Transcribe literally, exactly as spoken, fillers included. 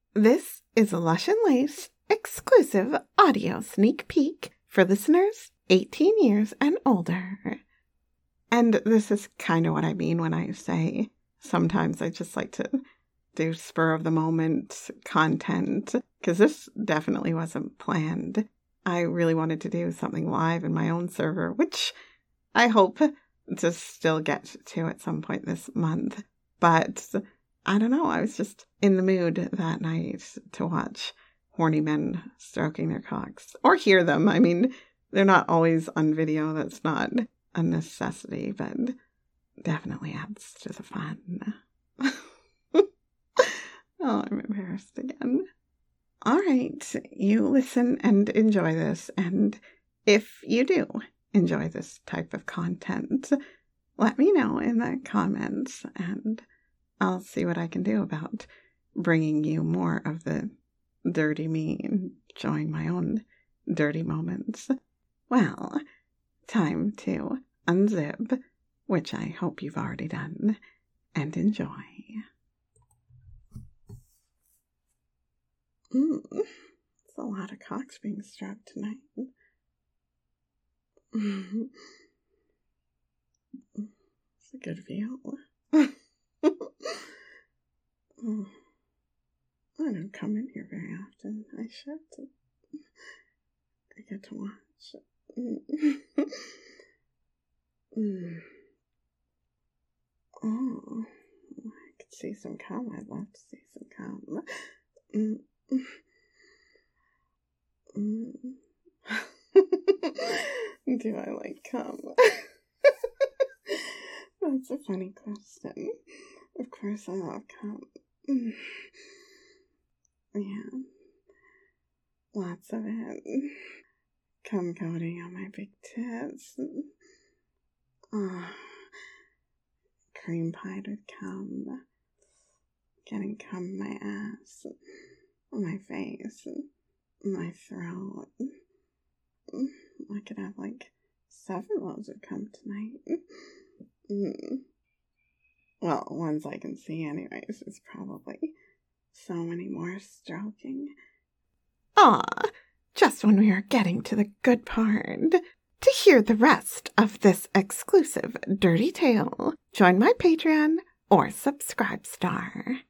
This is a Lush and Lace exclusive audio sneak peek for listeners eighteen years and older. And this is kind of what I mean when I say sometimes I just like to do spur of the moment content, because this definitely wasn't planned. I really wanted to do something live in my own server, which I hope to still get to at some point this month. But I don't know, I was just in the mood that night to watch horny men stroking their cocks. Or hear them. I mean, they're not always on video. That's not a necessity, but definitely adds to the fun. Oh, I'm embarrassed again. All right, you listen and enjoy this. And if you do enjoy this type of content, let me know in the comments and I'll see what I can do about bringing you more of the dirty me and showing my own dirty moments. Well, time to unzip, which I hope you've already done, and enjoy. Mm, it's a lot of cocks being stroked tonight. It's a good view. Oh, I don't come in here very often. I should. I get to watch. mm. Oh, I could see some cum. I'd love to see some cum. Mm. Mm. Do I like cum? That's a funny question. Of course I love cum. Mm. Yeah. Lots of it. Cum coating on my big tits. Oh. Cream pied with cum. Getting cum in my ass. On my face. My throat. I could have like seven loads of cum tonight. Mm. Well, ones I can see anyways. It's probably so many more stroking. Aw, just when we are getting to the good part. To hear the rest of this exclusive dirty tale, join my Patreon or Subscribe Star.